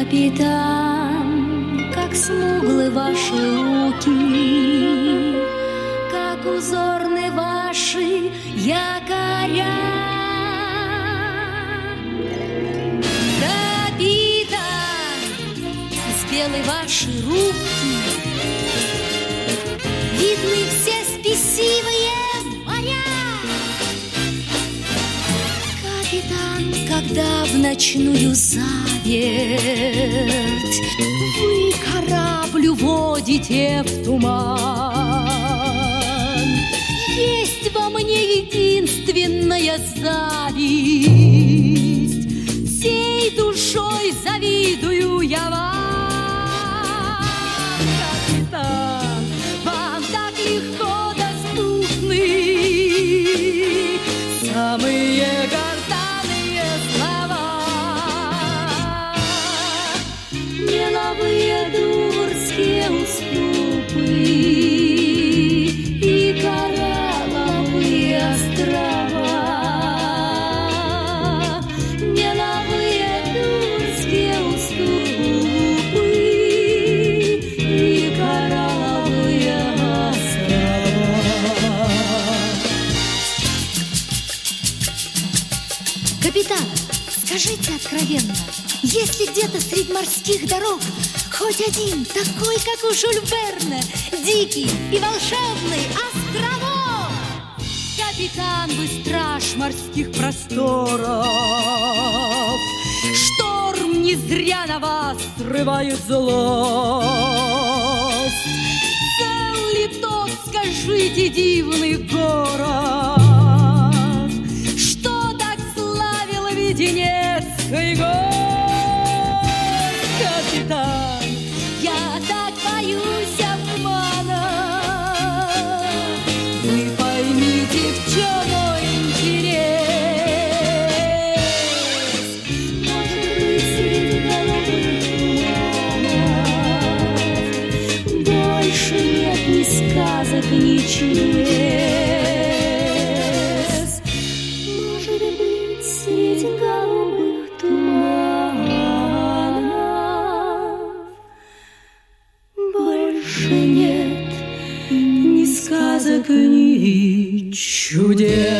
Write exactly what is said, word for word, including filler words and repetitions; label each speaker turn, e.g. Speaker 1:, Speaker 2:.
Speaker 1: Капитан, как смуглы ваши руки, как узорны ваши якоря. Капитан, спелы ваши руки, видны все спесивые моря. Капитан, когда в ночную заверть вы корабль уводите в туман, есть во мне единственная зависть, всей душой завидую я вам. Капитан, вам так легко доступны самые гортанные слова, меловые дурские уступы и коралловые острова, меловые дурские уступы и коралловые острова. Капитан, скажите откровенно, есть ли где-то среди морских дорог хоть один такой, как у Жюль Верна, дикий и волшебный островок? Капитан, вы страж морских просторов, шторм не зря на вас срывает злость. Цел ли тот, скажите, дивный город, что так славил Веденецкий гость? Капитан, я так боюсь обмана, вы поймите, в чем мой интерес. Может быть, среди голубых туманов больше нет ни сказок, ни чудес. Может быть, среди голубых туманов больше нет ни сказок, ни чудес.